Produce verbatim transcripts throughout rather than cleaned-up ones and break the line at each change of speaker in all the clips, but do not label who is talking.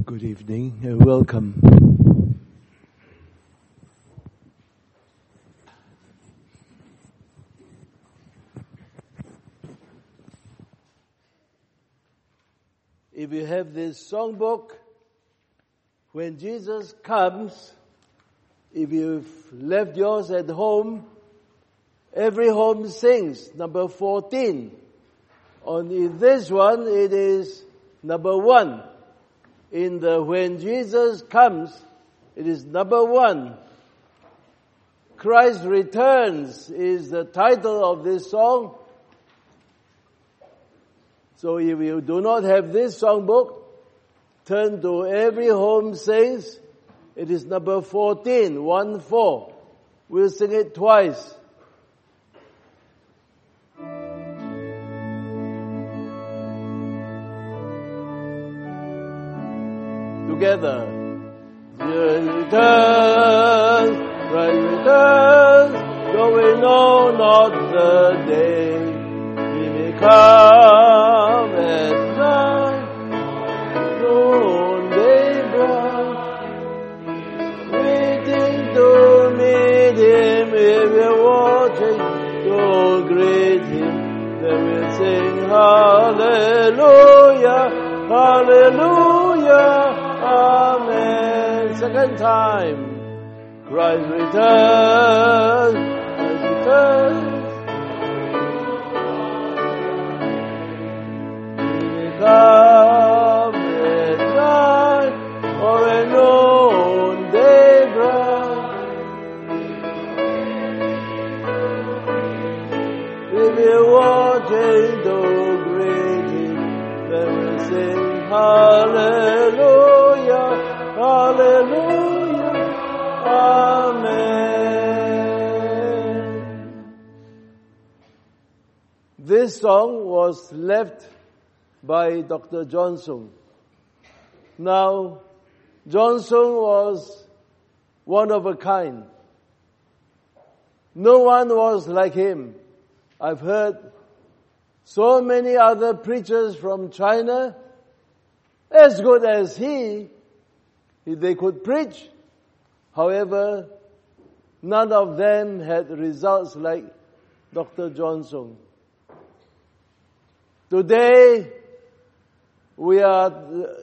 Good evening and welcome. If you have this songbook, when Jesus comes, if you've left yours at home, every home sings number fourteen. On this one, it is number one. In the When Jesus Comes, it is number one. Christ Returns is the title of this song. So if you do not have this songbook, turn to Every Home Sings. It is number fourteen, one four. We'll sing it twice. Together. Jesus returns, Christ returns, though we know not the day. He may come at night, noonday bright, waiting to meet Him. If we're watching to greet Him, then we'll sing Hallelujah, Hallelujah. Amen. Second time. Christ returns. Christ returns. He may come at night or at noonday bright. If you're watching to greet Him, then we'll sing Hallelujah. Hallelujah. Amen. This song was left by Doctor Johnson. Now, Johnson was one of a kind. No one was like him. I've heard so many other preachers from China, as good as he, they could preach. However, none of them had results like Doctor Johnson. Today, we are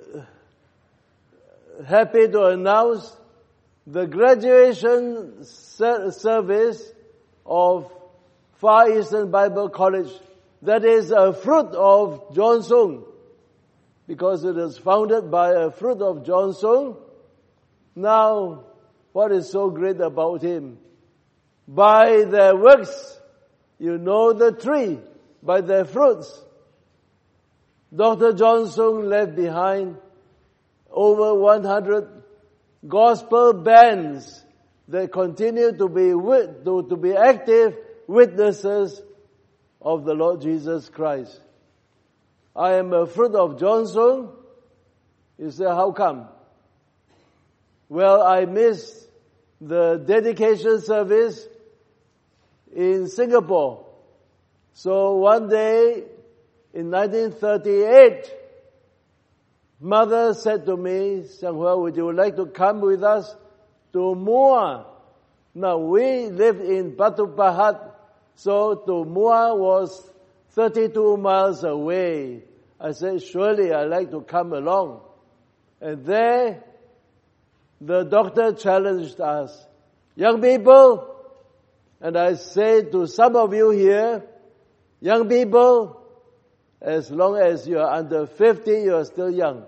happy to announce the graduation service of Far Eastern Bible College. That is a fruit of Johnson, because it is founded by a fruit of Johnson. Now, what is so great about him? By their works, you know the tree, by their fruits. Doctor Johnson left behind over one hundred gospel bands that continue to be to, to be active witnesses of the Lord Jesus Christ. I am a fruit of Johnson. You say, how come? Well, I missed the dedication service in Singapore. So one day in nineteen thirty-eight, Mother said to me, Xianghua, would you like to come with us to Muar? Now, we lived in Batu Pahat, so to Muar was thirty-two miles away. I said, surely I'd like to come along. And there, the doctor challenged us, young people, and I say to some of you here, young people, as long as you are under fifty, you are still young.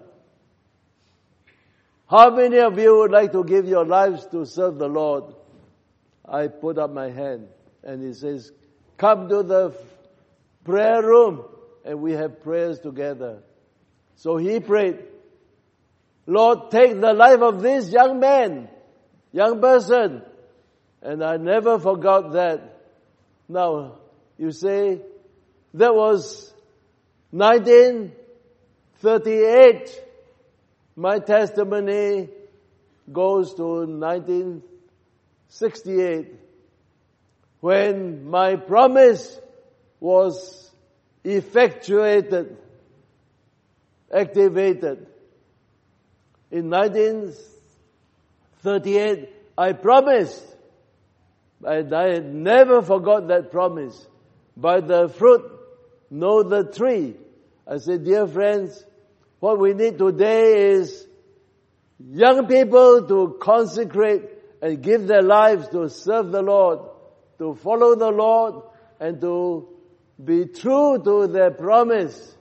How many of you would like to give your lives to serve the Lord? I put up my hand, and he says, come to the prayer room, and we have prayers together. So he prayed, Lord, take the life of this young man, young person. And I never forgot that. Now, you say, that was nineteen thirty-eight. My testimony goes to nineteen sixty-eight, when my promise was effectuated, activated. In nineteen thirty-eight, I promised, and I never forgot that promise. By the fruit, know the tree. I said, dear friends, what we need today is young people to consecrate and give their lives to serve the Lord, to follow the Lord, and to be true to their promise.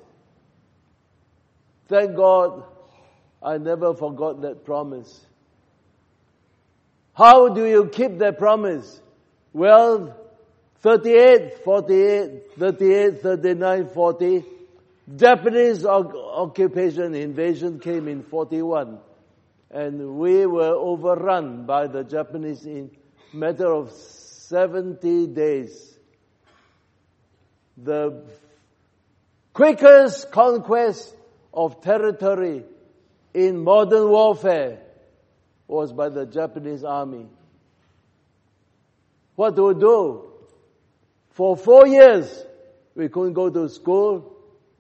Thank God, I never forgot that promise. How do you keep that promise? Well, thirty-eight, forty-eight, thirty-eight, thirty-nine, forty, Japanese occupation invasion came in forty-one. And we were overrun by the Japanese in a matter of seventy days. The quickest conquest of territory in modern warfare was by the Japanese army. What do we do? For four years, we couldn't go to school,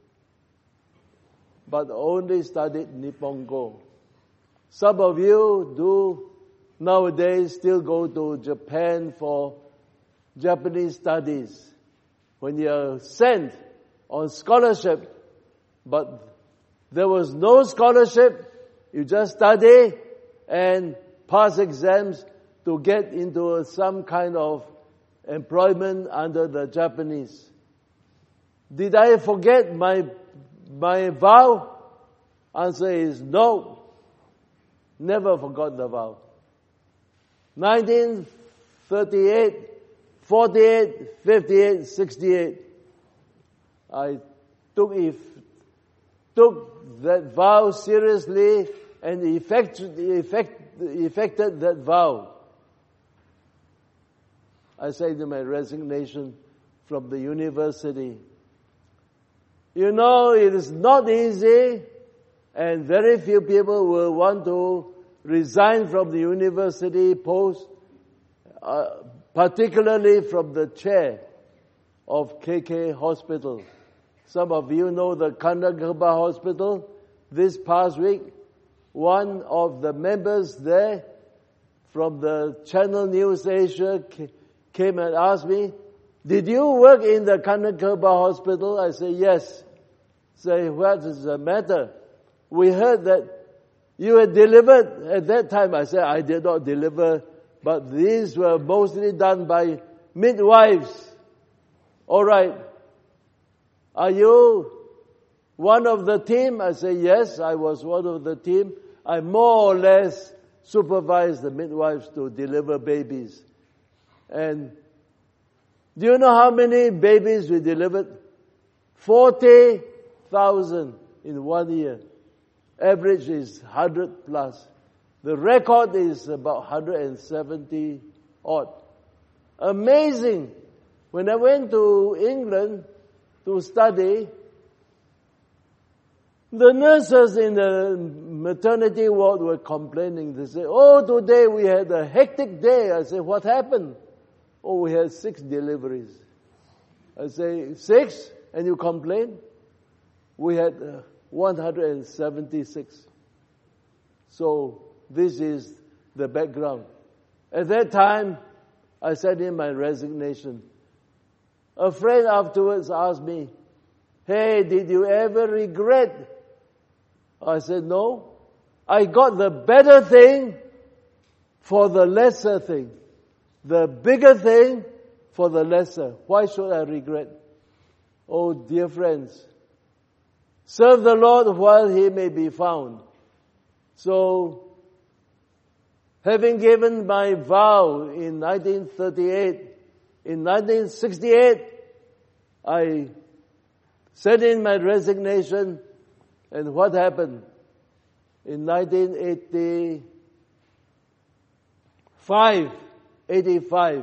but only studied Nippongo. Some of you do nowadays still go to Japan for Japanese studies. When you're sent on scholarship, but there was no scholarship, you just study and pass exams to get into some kind of employment under the Japanese. Did I forget my my vow? Answer is no. Never forgot the vow. nineteen thirty-eight, forty-eight, fifty-eight, sixty-eight. I took if took that vow seriously and effect, effect, effected that vow. I said in my resignation from the university, you know, it is not easy, and very few people will want to resign from the university post, uh, particularly from the chair of K K Hospital. Some of you know the Kanagaba Hospital. This past week, one of the members there from the Channel News Asia came and asked me, did you work in the Kanagaba Hospital? I said, yes. Say, what is the matter? We heard that you had delivered at that time. I said, I did not deliver, but these were mostly done by midwives. All right. Are you one of the team? I said, yes, I was one of the team. I more or less supervised the midwives to deliver babies. And do you know how many babies we delivered? forty thousand in one year. Average is one hundred plus. The record is about one hundred seventy odd. Amazing. When I went to England to study, the nurses in the maternity ward were complaining. They said, oh, today we had a hectic day. I said, what happened? Oh, we had six deliveries. I say, six? And you complain? We had uh, one hundred seventy-six. So this is the background. At that time, I sent in my resignation. A friend afterwards asked me, hey, did you ever regret? I said, no. I got the better thing for the lesser thing. The bigger thing for the lesser. Why should I regret? Oh, dear friends, serve the Lord while He may be found. So, having given my vow in nineteen thirty-eight, in nineteen sixty-eight, I sent in my resignation, and what happened? In nineteen eighty-five, eighty-five,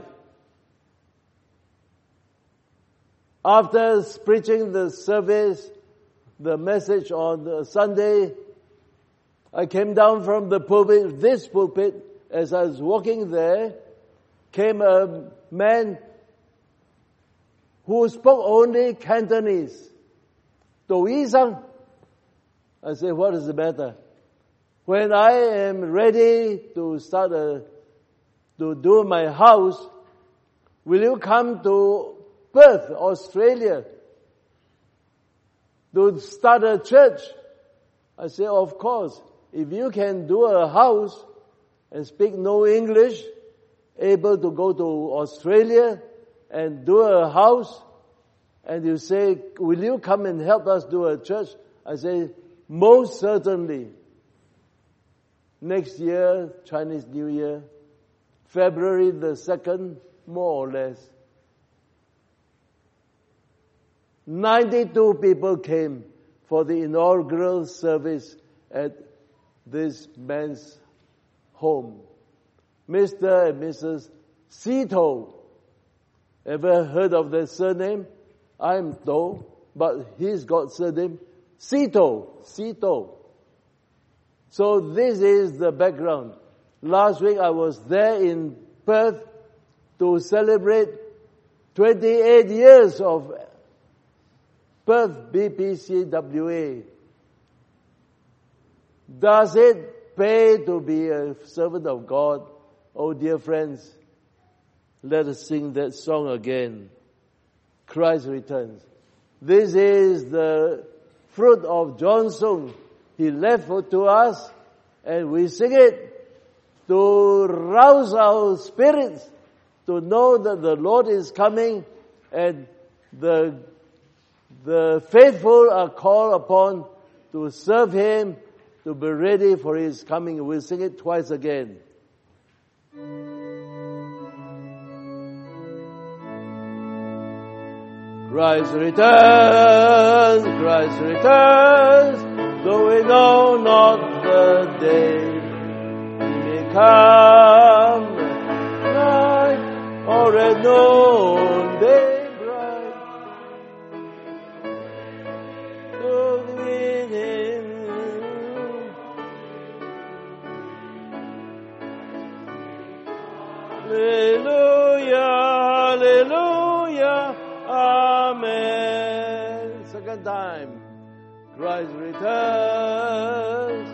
after preaching the service, the message on the Sunday, I came down from the pulpit, this pulpit. As I was walking there, came a man who spoke only Cantonese. To Isang. I said, what is the matter? when I am ready to start a, to do my house, will you come to Perth, Australia, to start a church? I say, of course. If you can do a house and speak no English, able to go to Australia and do a house, and you say, will you come and help us do a church? I say, most certainly. Next year, Chinese New Year, February the second, more or less, ninety-two people came for the inaugural service at this man's home. Mister and Missus Sito. Ever heard of that surname? I'm Do, but he's got surname Sito. Sito. So this is the background. Last week I was there in Perth to celebrate twenty-eight years of Perth B P C W A. Does it pay to be a servant of God? Oh dear friends, let us sing that song again. Christ returns. This is the fruit of John Sung. He left it to us, and we sing it to rouse our spirits, to know that the Lord is coming, and the, the faithful are called upon to serve Him, to be ready for His coming. We'll sing it twice again. Christ returns, Christ returns, though we know not the day. He may come night or at noonday bright. To meet Him. Hallelujah, hallelujah. Amen. Second time. Christ returns.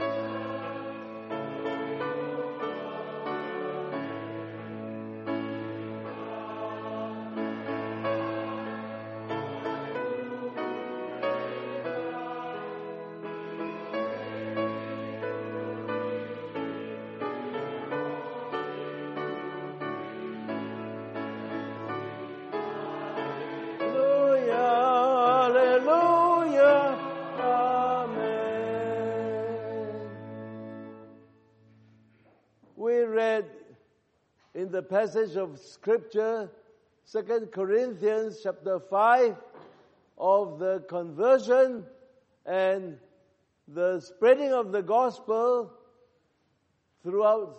In the passage of Scripture, Second Corinthians chapter five, of the conversion and the spreading of the gospel throughout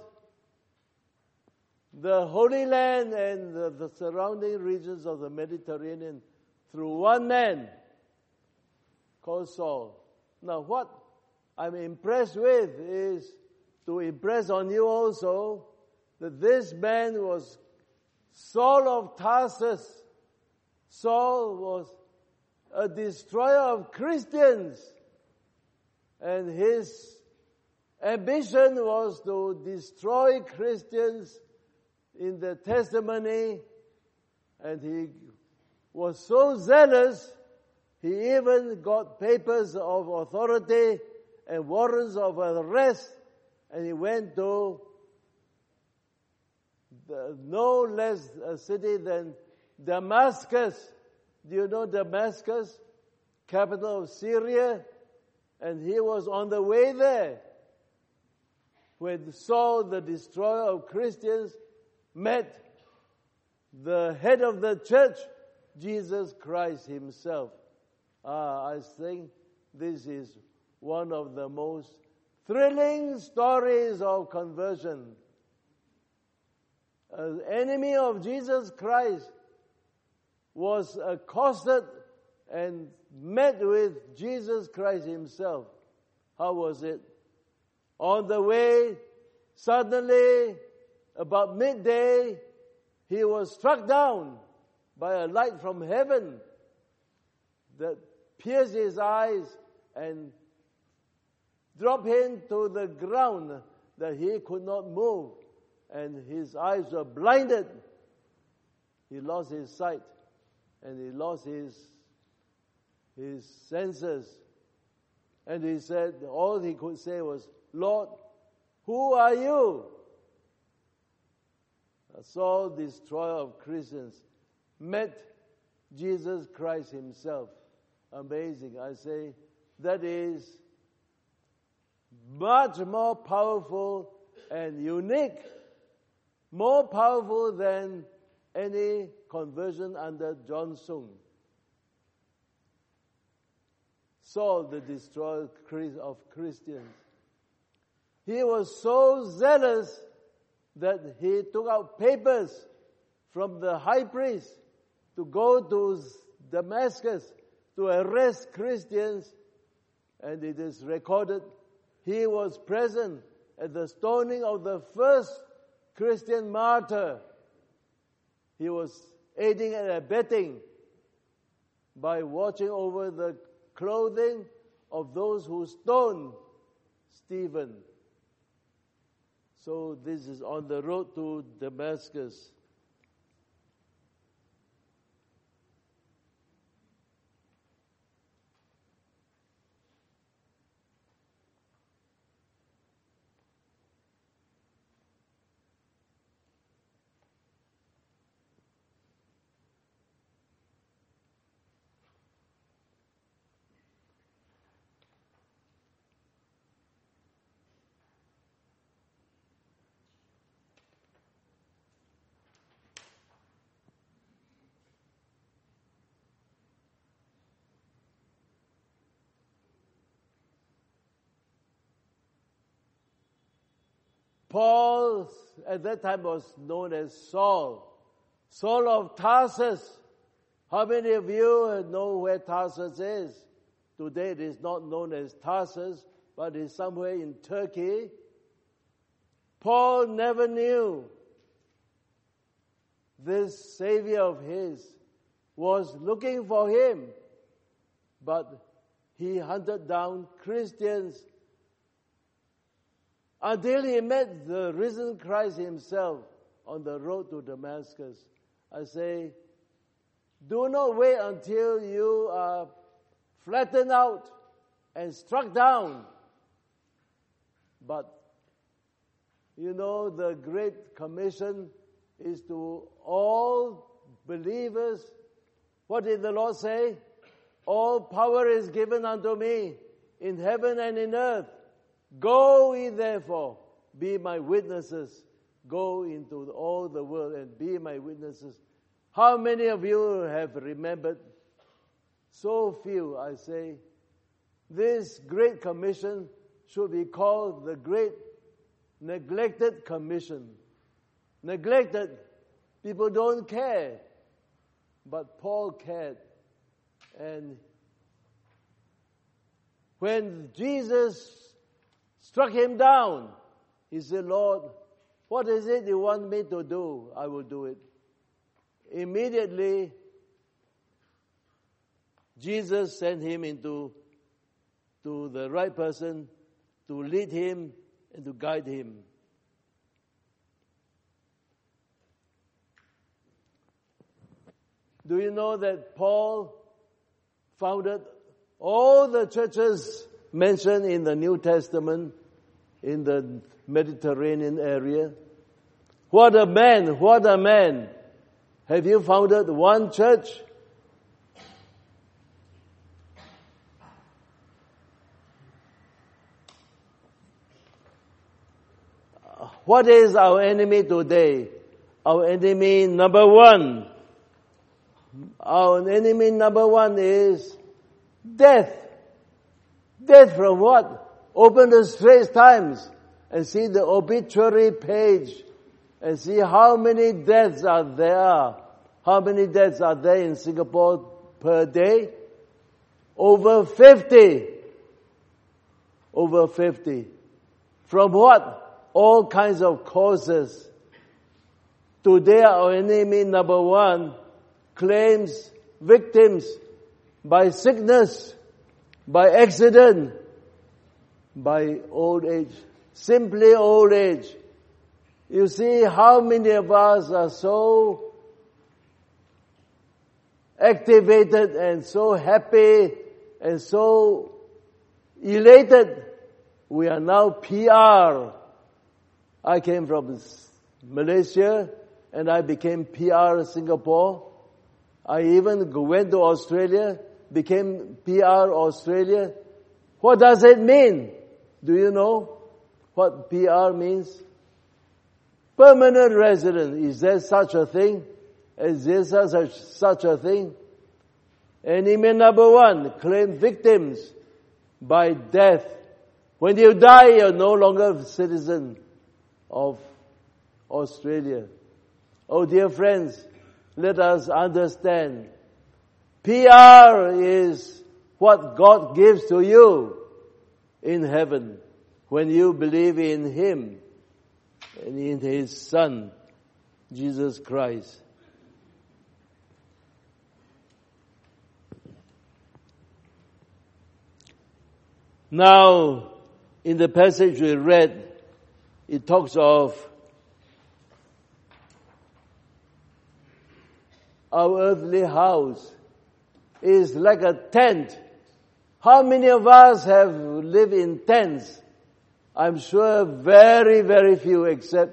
the Holy Land and the, the surrounding regions of the Mediterranean through one man called Saul. Now what I'm impressed with is to impress on you also that this man was Saul of Tarsus. Saul was a destroyer of Christians, and his ambition was to destroy Christians in the testimony, and he was so zealous, he even got papers of authority and warrants of arrest, and he went to The, no less a city than Damascus. Do you know Damascus? Capital of Syria. And he was on the way there when Saul, the destroyer of Christians, met the head of the church, Jesus Christ Himself. Ah, I think this is one of the most thrilling stories of conversion. An enemy of Jesus Christ was accosted and met with Jesus Christ Himself. How was it? On the way, suddenly, about midday, he was struck down by a light from heaven that pierced his eyes, and dropped him to the ground that he could not move, and his eyes were blinded. He lost his sight, and he lost his, his senses. And he said, all he could say was, Lord, who are you? Saul, destroyer of Christians, met Jesus Christ himself. Amazing. I say, that is much more powerful and unique, more powerful than any conversion under John Sung. Saul, the destroyer of Christians. He was so zealous that he took out papers from the high priest to go to Damascus to arrest Christians, and it is recorded he was present at the stoning of the first Christian martyr. He was aiding and abetting by watching over the clothing of those who stoned Stephen. So this is on the road to Damascus. Paul, at that time, was known as Saul. Saul of Tarsus. How many of you know where Tarsus is? Today it is not known as Tarsus, but it's somewhere in Turkey. Paul never knew this Savior of his was looking for him, but he hunted down Christians until he met the risen Christ himself on the road to Damascus. I say, do not wait until you are flattened out and struck down. But, you know, the Great Commission is to all believers. What did the Lord say? All power is given unto me in heaven and in earth. Go ye therefore, be my witnesses. Go into all the world and be my witnesses. How many of you have remembered? So few, I say. This Great Commission should be called the Great Neglected Commission. Neglected. People don't care. But Paul cared. And when Jesus struck him down, he said, Lord, what is it you want me to do? I will do it. Immediately, Jesus sent him into to the right person to lead him and to guide him. Do you know that Paul founded all the churches mentioned in the New Testament in the Mediterranean area? What a man, what a man. Have you founded one church? What is our enemy today? Our enemy number one. Our enemy number one is death. Death from what? Open the Straits Times and see the obituary page and see how many deaths are there. How many deaths are there in Singapore per day? Over fifty. Over fifty. From what? All kinds of causes. Today our enemy number one claims victims by sickness, by accident, by old age. Simply old age. You see how many of us are so activated and so happy and so elated. We are now P R. I came from Malaysia and I became P R Singapore. I even went to Australia, became P R Australia. What does it mean? Do you know what P R means? Permanent resident. Is there such a thing? Is there such, such a thing? Enemy number one, claim victims by death. When you die, you're no longer a citizen of Australia. Oh dear friends, let us understand. P R is what God gives to you in heaven when you believe in Him and in His Son, Jesus Christ. Now, in the passage we read, it talks of our earthly house is like a tent. How many of us have lived in tents? I'm sure very, very few, except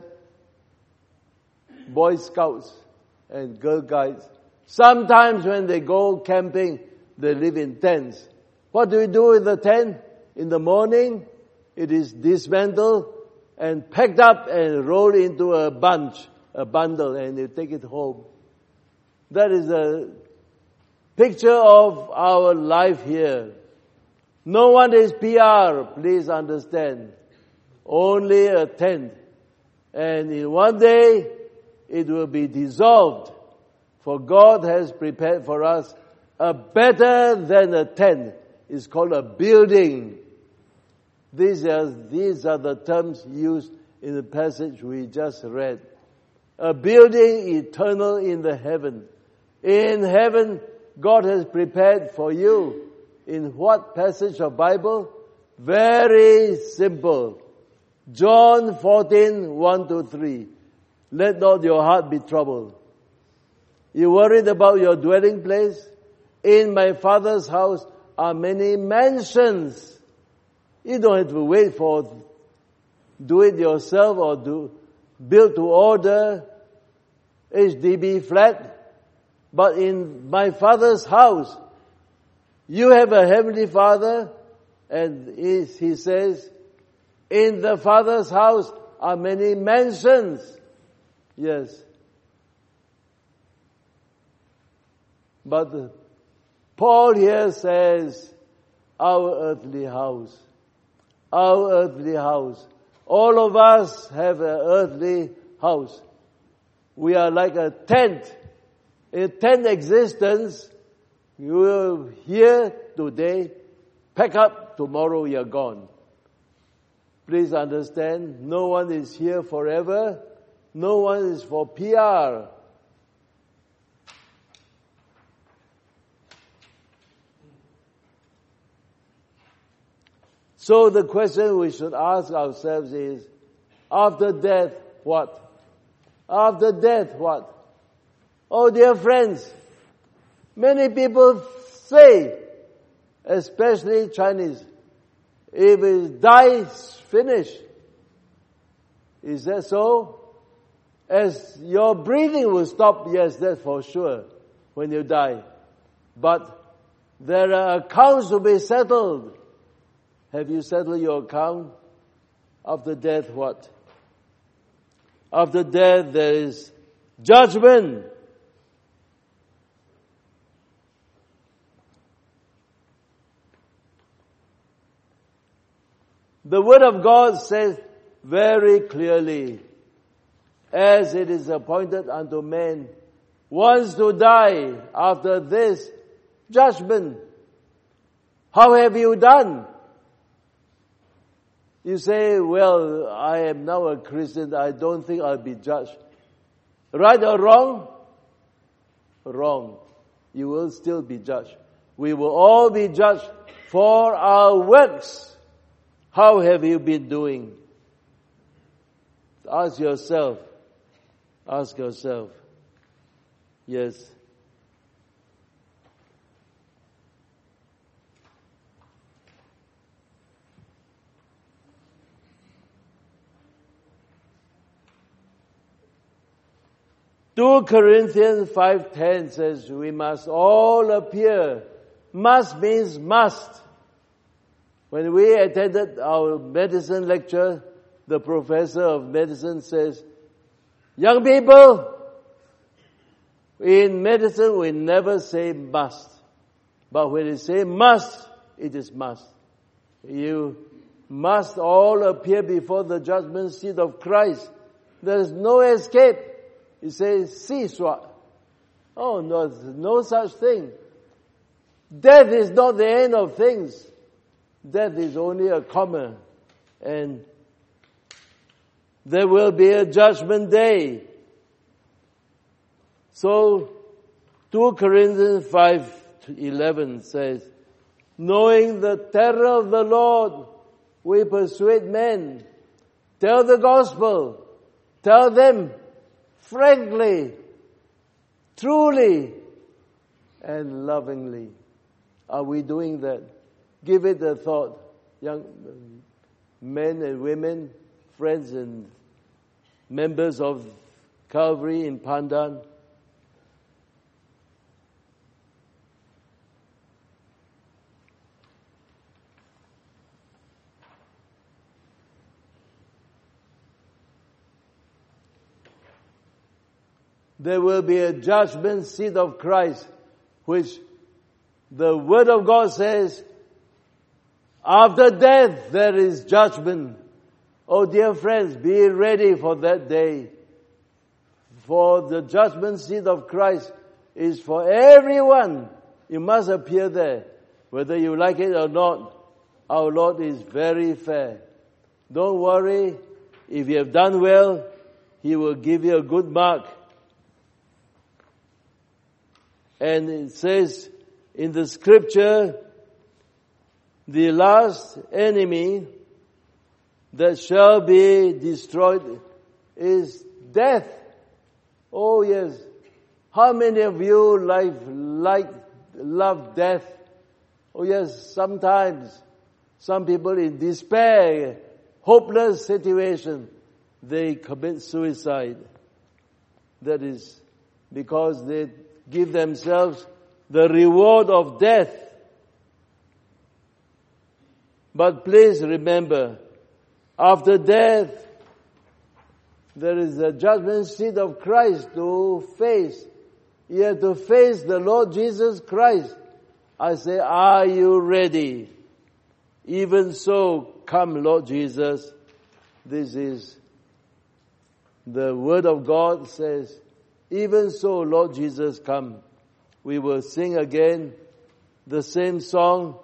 Boy Scouts and Girl Guides. Sometimes when they go camping, they live in tents. What do we do with the tent? In the morning, it is dismantled and packed up and rolled into a bunch, a bundle, and you take it home. That is a picture of our life here. No one is P R, please understand. Only a tent. And in one day, it will be dissolved. For God has prepared for us a better than a tent. It's called a building. These are, these are the terms used in the passage we just read. A building eternal in the heaven. In heaven, God has prepared for you. In what passage of Bible? Very simple. John fourteen, one to three. Let not your heart be troubled. You worried about your dwelling place? In my Father's house are many mansions. You don't have to wait for do it yourself or do build to order H D B flat. But in my Father's house, you have a heavenly Father, and he, he says, in the Father's house are many mansions. Yes. But Paul here says, our earthly house. Our earthly house. All of us have an earthly house. We are like a tent. A tent existence. You are here today, pack up, tomorrow you're gone. Please understand, no one is here forever. No one is for P R. So the question we should ask ourselves is, after death, what? After death, what? Oh dear friends, many people say, especially Chinese, if it dies, finish. Is that so? As your breathing will stop, yes, that's for sure, when you die. But there are accounts to be settled. Have you settled your account? After death, what? After death, there is judgment. The Word of God says very clearly, as it is appointed unto men once to die, after this judgment. How have you done? You say, well, I am now a Christian, I don't think I'll be judged. Right or wrong? Wrong. You will still be judged. We will all be judged for our works. How have you been doing? Ask yourself. Ask yourself. Yes. Second Corinthians five ten says we must all appear. Must means must. When we attended our medicine lecture, the professor of medicine says, young people, in medicine we never say must. But when you say must, it is must. You must all appear before the judgment seat of Christ. There is no escape. He says, cease what? Oh no, no such thing. Death is not the end of things. Death is only a comma. And there will be a judgment day. So, Second Corinthians five eleven says, knowing the terror of the Lord, we persuade men. Tell the gospel. Tell them frankly, truly, and lovingly. Are we doing that? Give it a thought, young men and women, friends and members of Calvary in Pandan. There will be a judgment seat of Christ, which the Word of God says, after death there is judgment. Oh dear friends, be ready for that day. For the judgment seat of Christ is for everyone. You must appear there. Whether you like it or not, our Lord is very fair. Don't worry. If you have done well, He will give you a good mark. And it says in the scripture, the last enemy that shall be destroyed is death. Oh yes. How many of you like, like, love death? Oh yes, sometimes some people in despair, hopeless situation, they commit suicide. That is because they give themselves the reward of death. But please remember, after death, there is a judgment seat of Christ to face. You have to face the Lord Jesus Christ. I say, are you ready? Even so, come Lord Jesus. This is the Word of God says, even so, Lord Jesus, come. We will sing again the same song.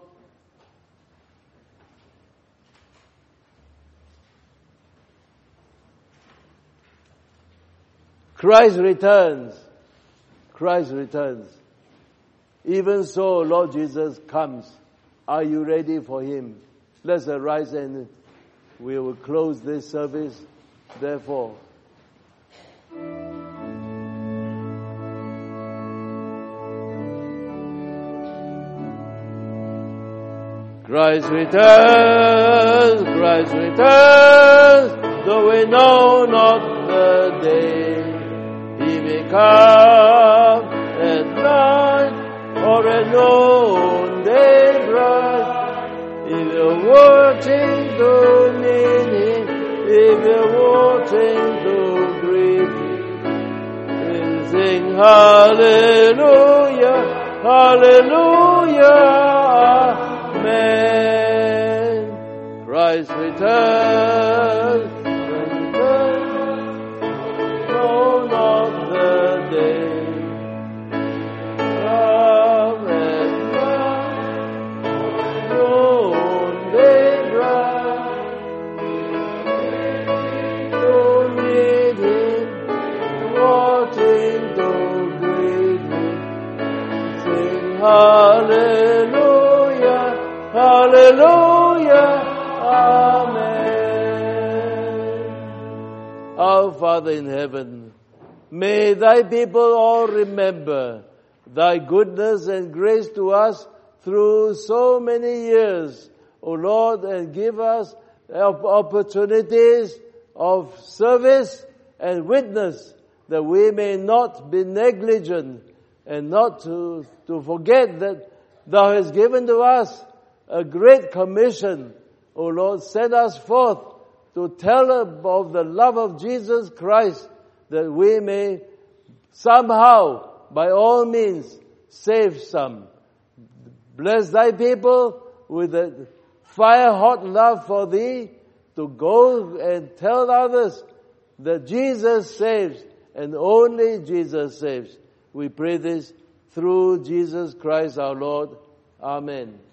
Christ returns. Christ returns. Even so, Lord Jesus comes. Are you ready for Him? Let's arise and we will close this service. Therefore, Christ returns, Christ returns, though we know not the day. He may come at night or at noonday bright. If you're watching to meet Him, if you're watching to greet Him, we'll sing hallelujah, hallelujah. Amen. Christ returns, returns, know not the day. Come and come, noonday bright. To meet Him, watching to greet Him, sing hallelujah. Hallelujah. Our Father in heaven, may thy people all remember thy goodness and grace to us through so many years, O Lord, and give us opportunities of service and witness, that we may not be negligent and not to, to forget that thou hast given to us a great commission. O Lord, send us forth to tell of the love of Jesus Christ, that we may somehow, by all means, save some. Bless thy people with a fire-hot love for thee, to go and tell others that Jesus saves, and only Jesus saves. We pray this through Jesus Christ our Lord. Amen.